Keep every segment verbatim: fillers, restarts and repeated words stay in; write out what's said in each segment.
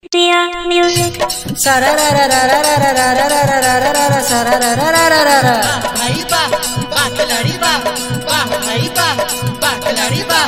Dear music. भाई बा बा खिलाड़ी बा बा भाई बा बा खिलाड़ी बा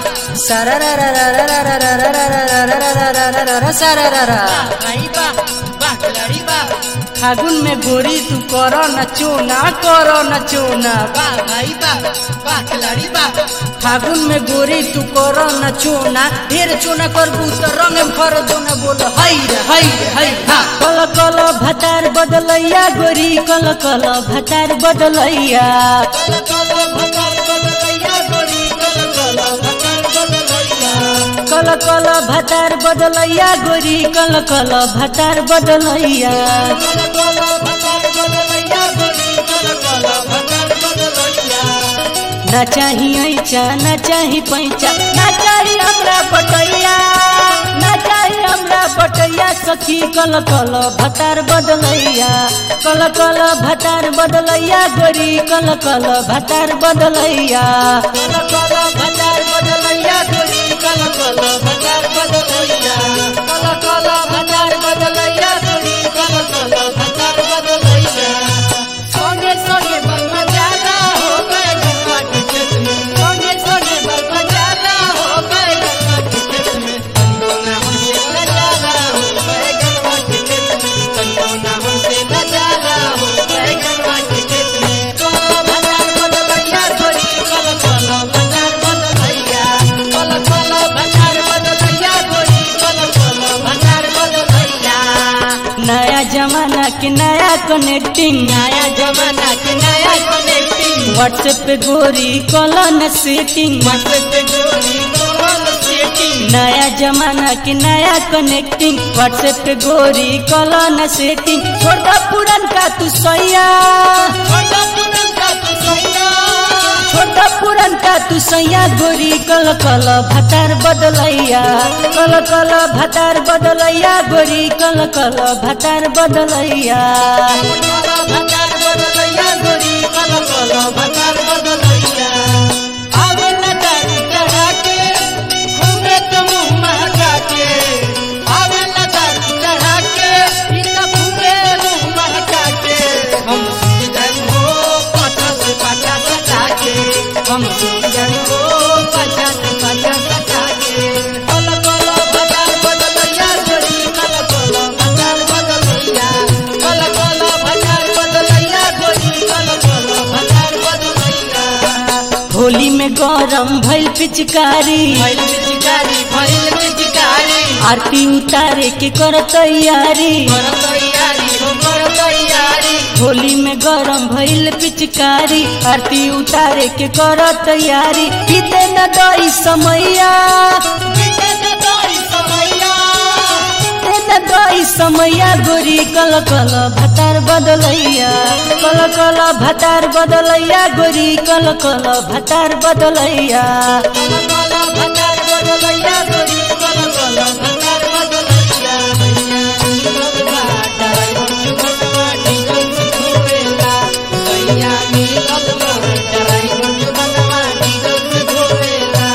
भाई बा बा खिलाड़ी बा फागुन में गोरी तू करो न चूना करो न चूना बा भाई बा बा खिलाड़ी बा फागुन में गोरी तू करो न चूना ढेर चूना करबू तो रंग भर दो न बोल हई रे हई रे हई हा कल कल भतार बदलैया गोरी कल कल भतार बदलैया कल कल भतार बदलैया गोरी कल कल भतार बदलैया कल कल भतार बदलैया गोरी कल कल भतार बदलैया कल कल भतार बदलैया गोरी कल कल भतार बदलैया ना चाही ऐचा ना चाही पैचा ना चाही हमरा पटैया ना चाही हमरा पटैया सखी कल कल भतार बदलैया कल कल भतार बदलैया गोरी कल कल भतार बदलैया कल कल भतार बदलैया गोरी कल कल भतार बदलैया कल कल भतार बदलैया गोरी कल कल भतार बदलैया सोने सोने बरमा ज्यादा हो गए गंगा के खेत में सोने सोने बरमा ज्यादा हो गए गंगा के खेत में कंटोना हमसे लजाला हो गए गंगा के खेत में कंटोना हमसे लजाला हो गए गंगा के खेत में कल भतार बदलैया गोरी कल कल भतार बदलैया कल कल भतार बदलैया गोरी कल कल भतार बदलैया नया जमाना के नया कनेक्टिंग नया जमाना के नया कनेक्टिंग व्हाट्सएप पे गोरी कल न सेटिंग व्हाट्सएप पे गोरी कॉल सेटिंग नया जमाना के नया कनेक्टिंग व्हाट्सएप पे गोरी कल न सेटिंग छोड़ द पुरन का तू सैया छोटा पुरन का तू सैया छोटा पुरन का तू सैया गोरी कल कल भतार बदलैया कल कल भतार बदलैया गोरी कल कल भतार बदलैया कल भतार बदलैया गोरी कल कल भतार बदलैया आवे न दारू चढ़ा के घूमे तो मुंह महका के आवे न दारू चढ़ा के इतना घूमे मुंह महका के हम सीजन हो पाछा से पाछा सटा के हम सीजन हो पाछा से पाछा सटा के कल कल भतार बदलैया गोरी कल कल भतार बदलैया कल कल भतार बदलैया गोरी कल कल भतार बदलैया होली में गरम भइल पिचकारी भइल पिचकारी भइल पिचकारी आरती उतारे के कर तैयारी कर तैयारी हो कर तैयारी होली में गरम भइल पिचकारी आरती उतारे के कर तैयारी बीते न दई समैया बीते न तोरी समैया बीते न दई समैया गोरी कल कल भतार बदलैया कल कल भतार बदलैया गोरी कल कल भतार बदलैया कल कल भतार बदलैया गोरी कल कल भतार बदलैया सैया मिलत बा ड्राइवर जुगनवा डीजल से धोवेला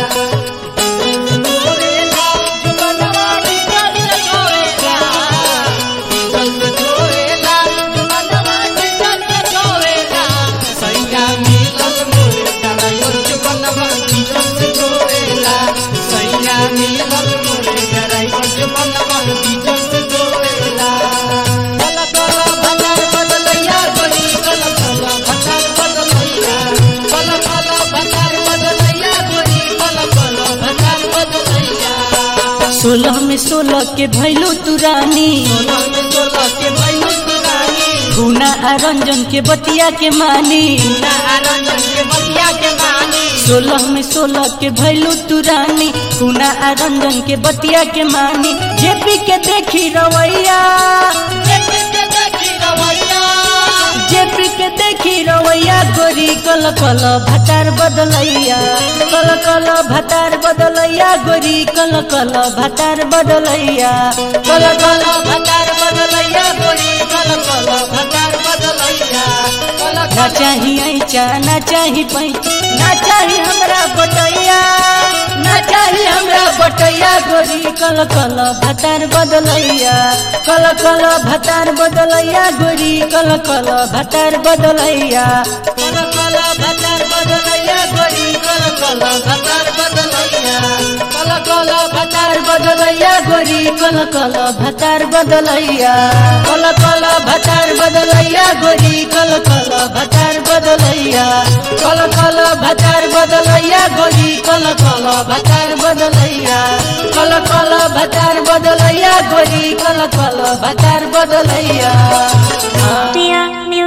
धोवेला जुगनवा डीजल से धोवेला डीजल से धोवेला जुगनवा डीजल से धोवेला सैया मिलत मोर ड्राइवर जुगनवा डीजल से धोवेला सैया मिलत मोर ड्राइवर जुगनवा डीजल से धोवेला कल कल भतार बदलैया गोरी कल कल भतार बदलैया कल कल भतार बदलैया गोरी कल कल भतार बदलैया सोलह में सोलह के भैलू तू रानी सोलह में सोलह के भैलू पुरानी भूना आ रंजन के बतिया के मानी ना आरंजन के बतिया के मानी सोलह में सोलह के भैलू तू रानी भूना आ रंजन के बतिया के मानी जेपी के देखी रवैया देखी के देखी रवैया जेपी के देखी रवैया गोरी कल कल भतार बदलैया कल कल भतार बदलैया गोरी कल कल भतार बदलैया कल कल भतार बदलैया गोरी कल कल भतार बदलैया कल ना कल चाही ऐचा ना चाही पैचा ना चाही हमरा पटैया ना चाही हमरा बटैया गोरी कल कल भतार बदलैया कल कल भतार बदलैया गोरी कल कल भतार बदलैया कल कल भतार बदलैया गोरी कल कल भतार बदलैया कल कल भतार बदलैया गोरी कल कल भतार बदलैया कल कल भतार बदलैया गोरी कल कल भतार बदलैया कल कल भतार बदलैया गोरी कल कल भतार बदलैया कल कल भतार बदलैया गोरी कल कल भतार बदलैया।